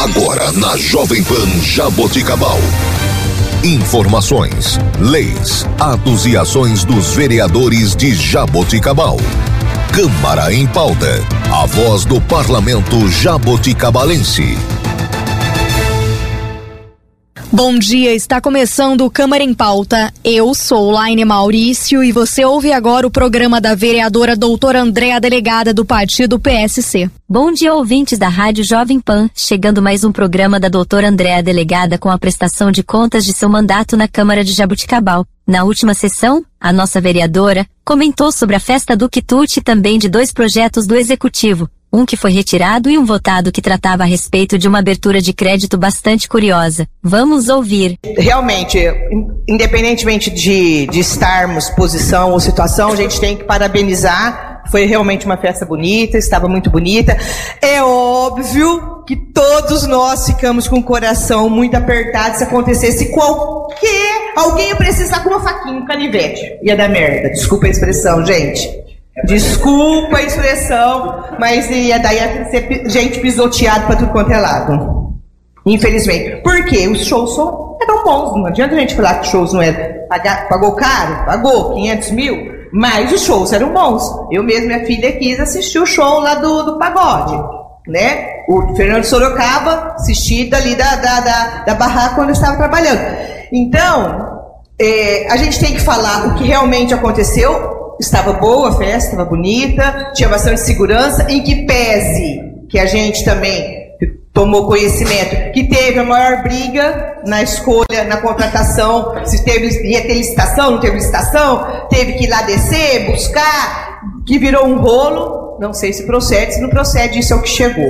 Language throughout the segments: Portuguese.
Agora na Jovem Pan Jaboticabal. Informações, leis, atos e ações dos vereadores de Jaboticabal. Câmara em Pauta. A voz do parlamento jaboticabalense. Bom dia, está começando o Câmara em Pauta. Eu sou Laine Maurício e você ouve agora o programa da vereadora doutora Andréa, delegada do partido PSC. Bom dia, ouvintes da Rádio Jovem Pan. Chegando mais um programa da doutora Andréa, delegada, com a prestação de contas de seu mandato na Câmara de Jaboticabal. Na última sessão, a nossa vereadora comentou sobre a festa do quitute e também de 2 projetos do Executivo. Um que foi retirado e um votado que tratava a respeito de uma abertura de crédito bastante curiosa. Vamos ouvir. Realmente, independentemente de estarmos posição ou situação, a gente tem que parabenizar. Foi realmente uma festa bonita, estava muito bonita. É óbvio que todos nós ficamos com o coração muito apertado se acontecesse alguém ia precisar com uma faquinha, um canivete. Ia dar merda. Desculpa a expressão, gente. Desculpa a expressão, mas ia ser gente pisoteada para tudo quanto é lado. Infelizmente. Por quê? Os shows eram bons. Não adianta a gente falar que os shows não eram. Pagou caro? Pagou 500 mil? Mas os shows eram bons. Eu mesmo, minha filha, quis assistir o show lá do pagode, né? O Fernando Sorocaba assisti dali da barraca quando eu estava trabalhando. Então, a gente tem que falar o que realmente aconteceu. Estava boa a festa, estava bonita, tinha bastante segurança, em que pese que a gente também tomou conhecimento que teve a maior briga na escolha, na contratação, se ia ter licitação, não teve licitação, teve que ir lá descer, buscar, que virou um rolo, não sei se procede, se não procede, isso é o que chegou.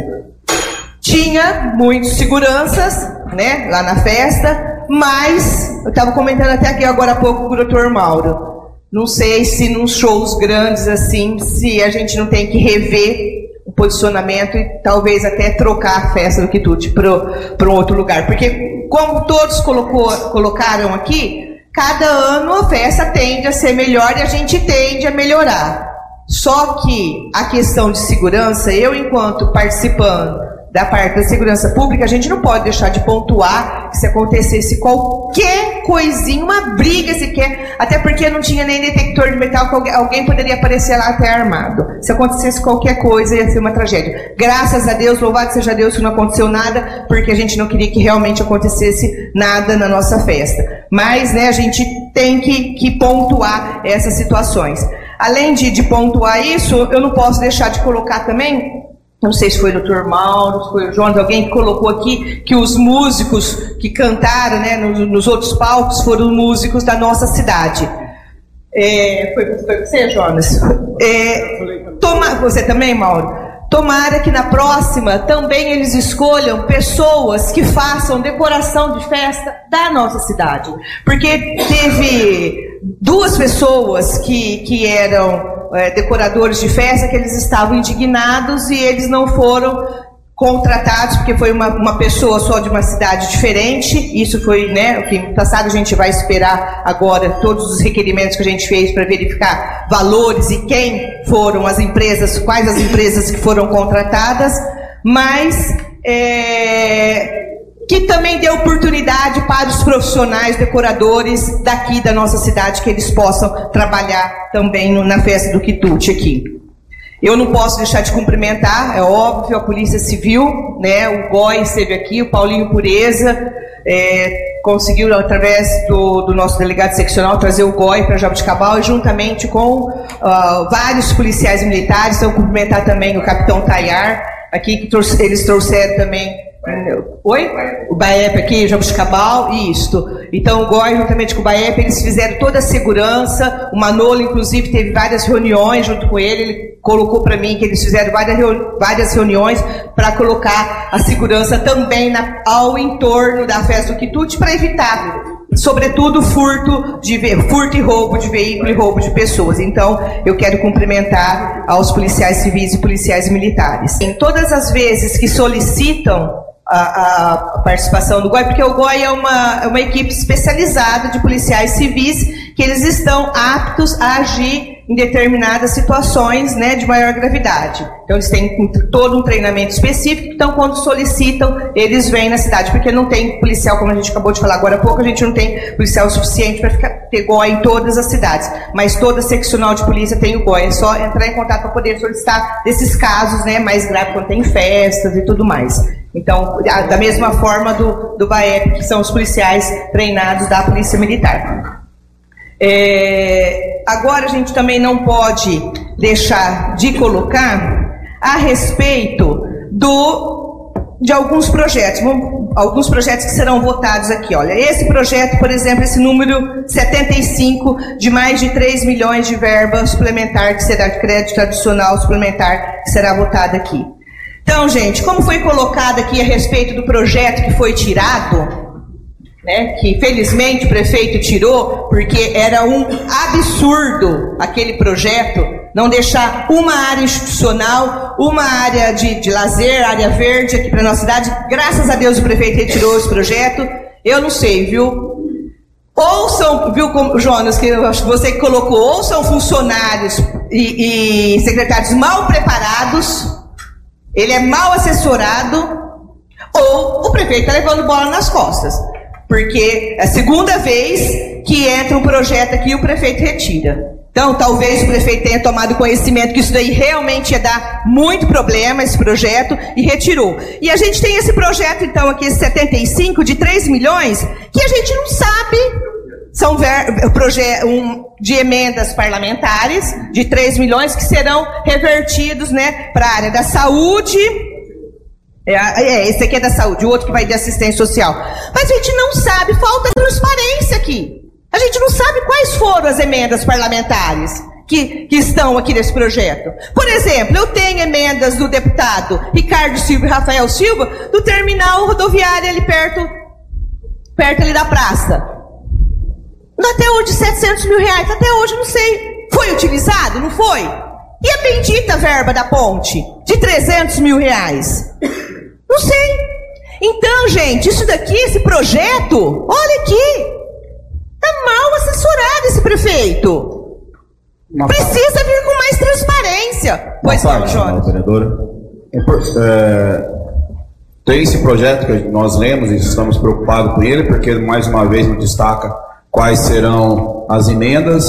Tinha muitos seguranças, né, lá na festa, mas, eu estava comentando até aqui agora há pouco com o Dr. Mauro, não sei se nos shows grandes assim, se a gente não tem que rever o posicionamento e talvez até trocar a festa do quitute para um outro lugar. Porque, como todos colocaram aqui, cada ano a festa tende a ser melhor e a gente tende a melhorar. Só que a questão de segurança, eu enquanto participando da parte da segurança pública, a gente não pode deixar de pontuar que se acontecesse qualquer coisinha, uma briga sequer, até porque não tinha nem detector de metal, que alguém poderia aparecer lá até armado. Se acontecesse qualquer coisa, ia ser uma tragédia. Graças a Deus, louvado seja Deus que não aconteceu nada, porque a gente não queria que realmente acontecesse nada na nossa festa. Mas, né, a gente tem que pontuar essas situações. Além de pontuar isso, eu não posso deixar de colocar também, não sei se foi o Dr. Mauro, se foi o Jonas, alguém que colocou aqui que os músicos que cantaram, né, nos outros palcos foram músicos da nossa cidade. Foi você, Jonas? Você também, Mauro? Tomara que na próxima também eles escolham pessoas que façam decoração de festa da nossa cidade. Porque teve 2 pessoas que eram decoradores de festa, que eles estavam indignados e eles não foram contratados, porque foi uma pessoa só de uma cidade diferente. Isso foi, né, o que no passado a gente vai esperar agora todos os requerimentos que a gente fez para verificar valores e quem foram as empresas, quais as empresas que foram contratadas, mas que também dê oportunidade para os profissionais decoradores daqui da nossa cidade, que eles possam trabalhar também na festa do quitute aqui. Eu não posso deixar de cumprimentar, é óbvio, a Polícia Civil, né, o GOI esteve aqui, o Paulinho Pureza, conseguiu, através do nosso delegado seccional, trazer o GOI para Jaboticabal, e juntamente com vários policiais militares. Então, cumprimentar também o capitão Tayar, aqui, que eles trouxeram também. Oi? O BAEP aqui, Jaboticabal, isto. Então, o GOI, juntamente com o BAEP, eles fizeram toda a segurança. O Manolo, inclusive, teve várias reuniões junto com ele colocou para mim que eles fizeram várias reuniões para colocar a segurança também ao entorno da festa do quitute, para evitar, sobretudo, furto e roubo de veículo e roubo de pessoas. Então, eu quero cumprimentar aos policiais civis e policiais militares. Em todas as vezes que solicitam a participação do GOI, porque o GOI é uma equipe especializada de policiais civis, que eles estão aptos a agir em determinadas situações, né, de maior gravidade. Então eles têm todo um treinamento específico, então quando solicitam, eles vêm na cidade, porque não tem policial, como a gente acabou de falar agora há pouco, a gente não tem policial suficiente para ter GOI em todas as cidades, mas toda seccional de polícia tem o GOI, é só entrar em contato para poder solicitar desses casos, né, mais graves, quando tem festas e tudo mais. Então, da mesma forma do BAEP, que são os policiais treinados da Polícia Militar. Agora a gente também não pode deixar de colocar a respeito de alguns projetos que serão votados aqui. Olha, esse projeto, por exemplo, esse número 75, de mais de 3 milhões de verba suplementar, que será de crédito adicional suplementar, que será votado aqui. Então, gente, como foi colocado aqui a respeito do projeto que foi tirado, né, que felizmente o prefeito tirou, porque era um absurdo aquele projeto, não deixar uma área institucional, uma área de lazer, área verde aqui para a nossa cidade. Graças a Deus o prefeito retirou esse projeto. Eu não sei, viu? Ou são, viu, Jonas, que eu acho que você que colocou, ou são funcionários e secretários mal preparados, ele é mal assessorado, ou o prefeito está levando bola nas costas. Porque é a segunda vez que entra um projeto aqui e o prefeito retira. Então, talvez o prefeito tenha tomado conhecimento que isso daí realmente ia dar muito problema, esse projeto, e retirou. E a gente tem esse projeto, então, aqui, esse 75, de 3 milhões, que a gente não sabe, são de emendas parlamentares, de 3 milhões, que serão revertidos, né, para a área da saúde. Esse aqui é da saúde, o outro que vai de assistência social. Mas a gente não sabe, falta transparência aqui. A gente não sabe quais foram as emendas parlamentares que estão aqui nesse projeto. Por exemplo, eu tenho emendas do deputado Ricardo Silva e Rafael Silva, do terminal rodoviário ali perto ali da praça. Até hoje, 700 mil reais, até hoje não sei. Foi utilizado? Não foi? E a bendita verba da ponte, de 300 mil reais? Não sei. Então, gente, isso daqui, esse projeto, olha aqui, está mal assessorado esse prefeito. Precisa vir com mais transparência. Pois não, Jonas. Vereadora. Tem esse projeto que nós lemos e estamos preocupados com ele, porque mais uma vez nos destaca quais serão as emendas.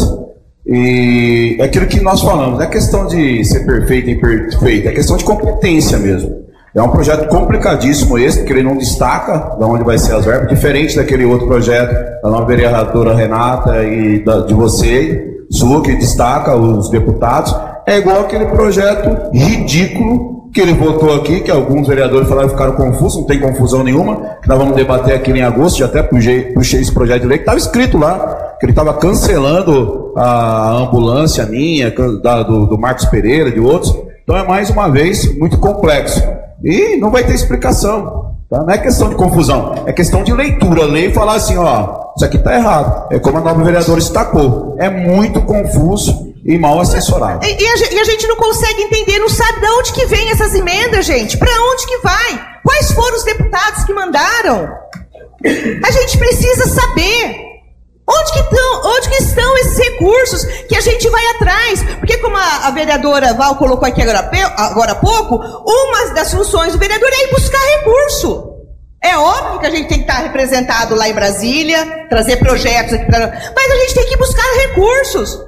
E é aquilo que nós falamos, não é questão de ser perfeito e imperfeito, é questão de competência mesmo. É um projeto complicadíssimo esse, porque ele não destaca de onde vai ser as verbas, diferente daquele outro projeto da nova vereadora Renata e de você, Zu, que destaca os deputados. É igual aquele projeto ridículo que ele votou aqui, que alguns vereadores falaram que ficaram confusos, não tem confusão nenhuma, que nós vamos debater aqui em agosto, já até puxei esse projeto de lei, que estava escrito lá, que ele estava cancelando a ambulância minha, do Marcos Pereira, de outros. Então é mais uma vez muito complexo. E não vai ter explicação. Tá? Não é questão de confusão, é questão de leitura. Ler e falar assim, ó, isso aqui está errado. É como a nova vereadora destacou. É muito confuso e mal assessorado. E a gente não consegue entender, não sabe de onde que vem essas emendas, gente. Para onde que vai? Quais foram os deputados que mandaram? A gente precisa saber. Onde que estão esses recursos que a gente vai atrás? Porque como a vereadora Val colocou aqui agora há pouco, uma das funções do vereador é ir buscar recurso. É óbvio que a gente tem que estar representado lá em Brasília, trazer projetos aqui para... Mas a gente tem que buscar recursos.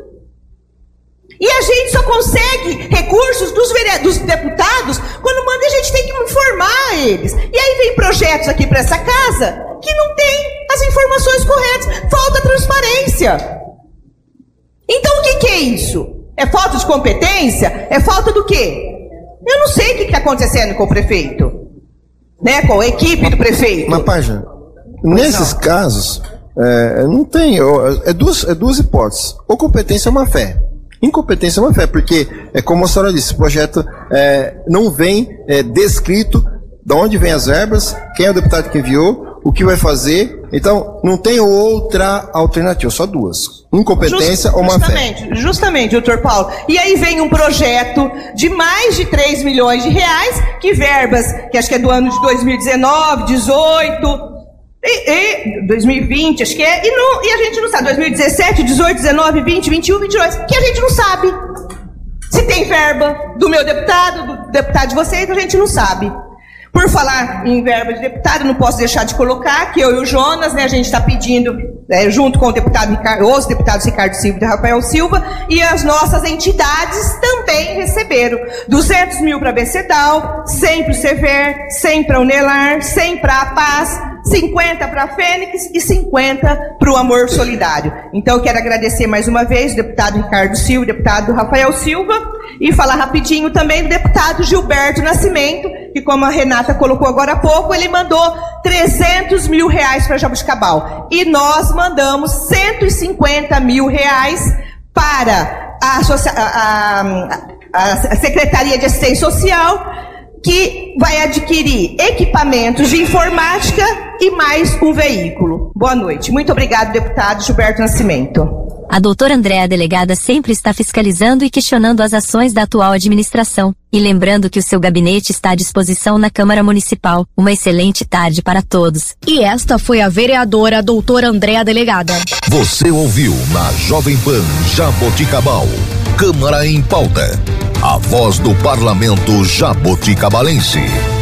E a gente só consegue recursos dos deputados quando manda, a gente tem que informar eles. E aí vem projetos aqui para essa casa que não tem as informações corretas. Falta transparência. Então o que é isso? É falta de competência? É falta do quê? Eu não sei o que está acontecendo com o prefeito, né? Com a equipe do prefeito. Mas, Página, nesses casos, não tem... É duas hipóteses. Ou competência ou má fé. Incompetência é uma fé, porque, como a senhora disse, o projeto não vem descrito de onde vem as verbas, quem é o deputado que enviou, o que vai fazer. Então, não tem outra alternativa, só duas. Incompetência ou má fé. Justamente, doutor Paulo. E aí vem um projeto de mais de 3 milhões de reais, que verbas, que acho que é do ano de 2019, 18... E 2020, acho que é, e a gente não sabe, 2017, 18, 19, 20, 21, 22, que a gente não sabe. Se tem verba do meu deputado, do deputado de vocês, a gente não sabe. Por falar em verba de deputado, não posso deixar de colocar que eu e o Jonas, né, a gente está pedindo, junto com o deputado os deputados Ricardo Silva e Rafael Silva, e as nossas entidades também receberam 200 mil para a BCDAL, 100 para o Sever, 100 para o Nelar, 100 para a Paz, 50 para a Fênix e 50 para o Amor Solidário. Então eu quero agradecer mais uma vez o deputado Ricardo Silva, o deputado Rafael Silva, e falar rapidinho também do deputado Gilberto Nascimento, que como a Renata colocou agora há pouco, ele mandou 300 mil reais para Jaboticabal. E nós mandamos 150 mil reais para a Secretaria de Assistência Social, que vai adquirir equipamentos de informática e mais um veículo. Boa noite. Muito obrigado, deputado Gilberto Nascimento. A doutora Andréa Delegada sempre está fiscalizando e questionando as ações da atual administração. E lembrando que o seu gabinete está à disposição na Câmara Municipal. Uma excelente tarde para todos. E esta foi a vereadora doutora Andréa Delegada. Você ouviu na Jovem Pan Jaboticabal, Câmara em Pauta. A voz do Parlamento Jaboticabalense.